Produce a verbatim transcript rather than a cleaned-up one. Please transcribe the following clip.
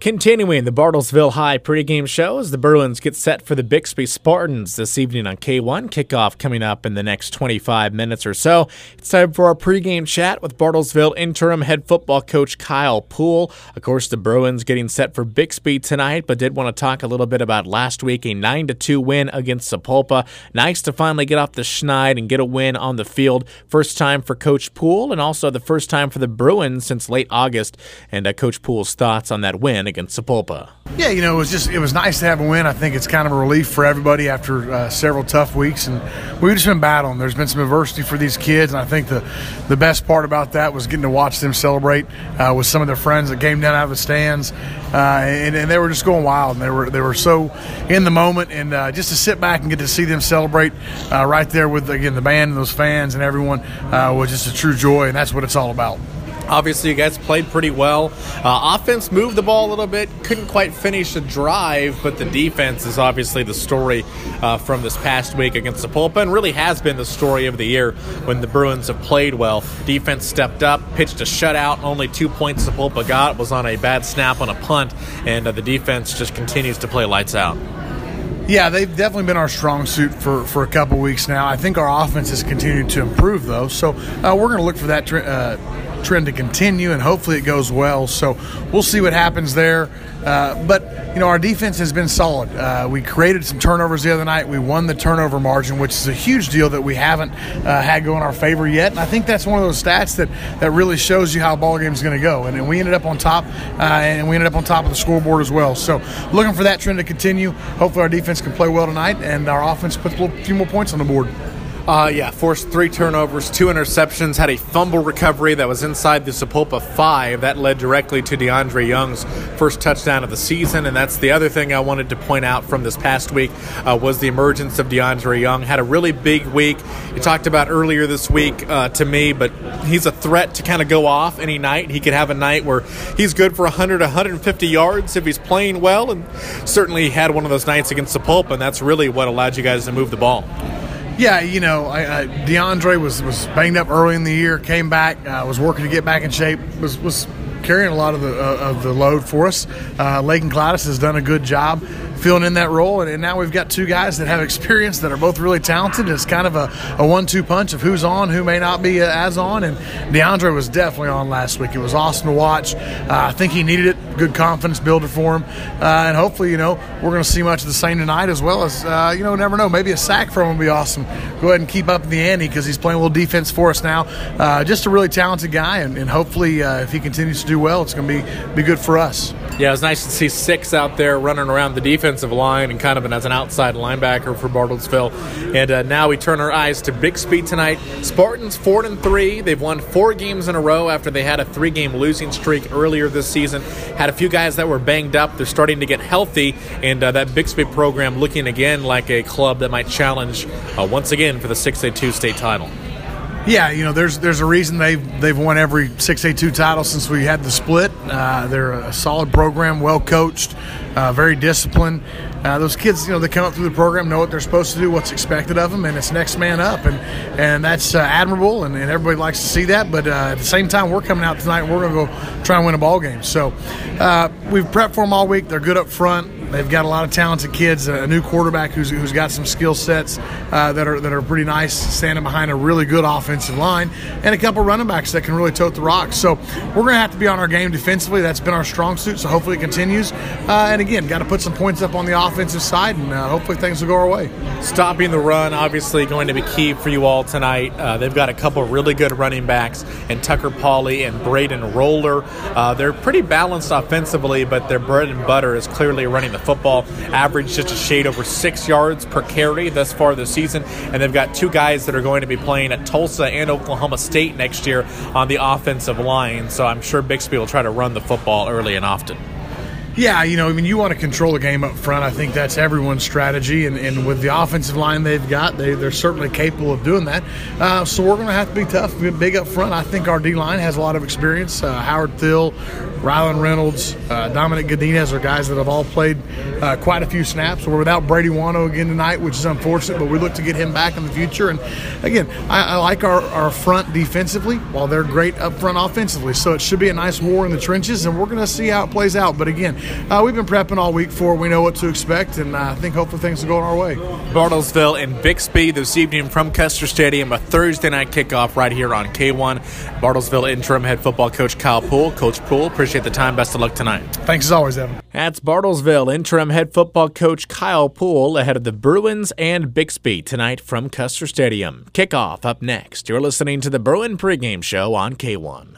Continuing the Bartlesville High pregame show as the Bruins get set for the Bixby Spartans this evening on K one. Kickoff coming up in the next twenty-five minutes or so. It's time for our pregame chat with Bartlesville interim head football coach Kyle Poole. Of course, the Bruins getting set for Bixby tonight, but did want to talk a little bit about last week, a nine to two win against Sapulpa. Nice to finally get off the schneid and get a win on the field. First time for Coach Poole and also the first time for the Bruins since late August. And uh, Coach Poole's thoughts on that win against Sapulpa. Yeah, you know, it was just it was nice to have a win. I think it's kind of a relief for everybody after uh, several tough weeks, and we've just been battling. There's been some adversity for these kids, and I think the the best part about that was getting to watch them celebrate uh, with some of their friends that came down out of the stands, uh, and, and they were just going wild. And they were they were so in the moment, and uh, just to sit back and get to see them celebrate uh, right there with again the band and those fans and everyone uh, was just a true joy, and that's what it's all about. Obviously, you guys played pretty well. Uh, offense moved the ball a little bit, couldn't quite finish a drive, but the defense is obviously the story uh, from this past week against Sapulpa, and really has been the story of the year when the Bruins have played well. Defense stepped up, pitched a shutout. Only two points Sapulpa got was on a bad snap on a punt, and uh, the defense just continues to play lights out. Yeah, they've definitely been our strong suit for, for a couple weeks now. I think our offense has continued to improve, though, so uh, we're going to look for that trend. Uh, trend to continue, and hopefully it goes well. So we'll see what happens there. Uh, but, you know, our defense has been solid. Uh, we created some turnovers the other night. We won the turnover margin, which is a huge deal that we haven't uh, had go in our favor yet. And I think that's one of those stats that, that really shows you how a ball game is going to go. And, and we ended up on top, uh, and we ended up on top of the scoreboard as well. So looking for that trend to continue. Hopefully our defense can play well tonight, and our offense puts a little, few more points on the board. Uh, yeah, forced three turnovers, two interceptions, had a fumble recovery that was inside the Sapulpa five. That led directly to DeAndre Young's first touchdown of the season, and that's the other thing I wanted to point out from this past week uh, was the emergence of DeAndre Young. Had a really big week. You talked about earlier this week uh, to me, but he's a threat to kind of go off any night. He could have a night where he's good for one hundred, one hundred fifty yards if he's playing well, and certainly he had one of those nights against Sapulpa, and that's really what allowed you guys to move the ball. Yeah, you know, I, I, DeAndre was, was banged up early in the year, came back, uh, was working to get back in shape, was was carrying a lot of the uh, of the load for us. Uh, Lakin Cloudis has done a good job filling in that role, and, and now we've got two guys that have experience that are both really talented. It's kind of a, a one two punch of who's on, who may not be uh, as on, and DeAndre was definitely on last week. It was awesome to watch. Uh, I think he needed it. Good confidence builder for him, uh, and hopefully, you know, we're going to see much of the same tonight, as well as, uh, you know, never know, maybe a sack from him would be awesome. Go ahead and keep up the ante because he's playing a little defense for us now. Uh, just a really talented guy, and, and hopefully, uh, if he continues to do well, it's going to be be good for us. Yeah, it was nice to see six out there running around the defensive line and kind of an, as an outside linebacker for Bartlesville. And uh, now we turn our eyes to Bixby tonight. Spartans four and three. They've won four games in a row after they had a three-game losing streak earlier this season. Had a few guys that were banged up. They're starting to get healthy, and uh, that Bixby program looking again like a club that might challenge uh, once again for the six A two state title. Yeah, you know, there's there's a reason they've they've won every six A two title since we had the split. Uh, they're a solid program, well coached, uh, very disciplined. Uh, those kids, you know, they come up through the program, know what they're supposed to do, what's expected of them, and it's next man up, and and that's uh, admirable, and, and everybody likes to see that. But uh, at the same time, we're coming out tonight, and we're going to go try and win a ball game. So uh, we've prepped for them all week. They're good up front. They've got a lot of talented kids, a new quarterback who's who's got some skill sets uh, that are that are pretty nice, standing behind a really good offensive line, and a couple running backs that can really tote the rock. So we're going to have to be on our game defensively. That's been our strong suit, so hopefully it continues. Uh, and again, got to put some points up on the offensive side, and uh, hopefully things will go our way. Stopping the run, obviously going to be key for you all tonight. Uh, they've got a couple really good running backs, and Tucker Pauley and Braden Roller. Uh, they're pretty balanced offensively, but their bread and butter is clearly running the football. Average just a shade over six yards per carry thus far this season, and they've got two guys that are going to be playing at Tulsa and Oklahoma State next year on the offensive line, so I'm sure Bixby will try to run the football early and often. Yeah, you know, I mean, you want to control the game up front. I think that's everyone's strategy, and, and with the offensive line they've got, they, they're certainly capable of doing that. Uh, so we're going to have to be tough, be big up front. I think our D-line has a lot of experience. Uh, Howard Thill, Rylan Reynolds, uh, Dominic Godinez are guys that have all played uh, quite a few snaps. We're without Brady Wano again tonight, which is unfortunate, but we look to get him back in the future. And, again, I, I like our, our front defensively while they're great up front offensively. So it should be a nice war in the trenches, and we're going to see how it plays out. But, again, uh, we've been prepping all week for. We know what to expect, and uh, I think hopefully things will go our way. Bartlesville and Bixby this evening from Custer Stadium, a Thursday night kickoff right here on K one. Bartlesville interim head football coach Kyle Poole. Coach Poole, appreciate the time. Best of luck tonight. Thanks as always, Evan. That's Bartlesville interim head football coach Kyle Poole ahead of the Bruins and Bixby tonight from Custer Stadium. Kickoff up next. You're listening to the Bruin pregame show on K one.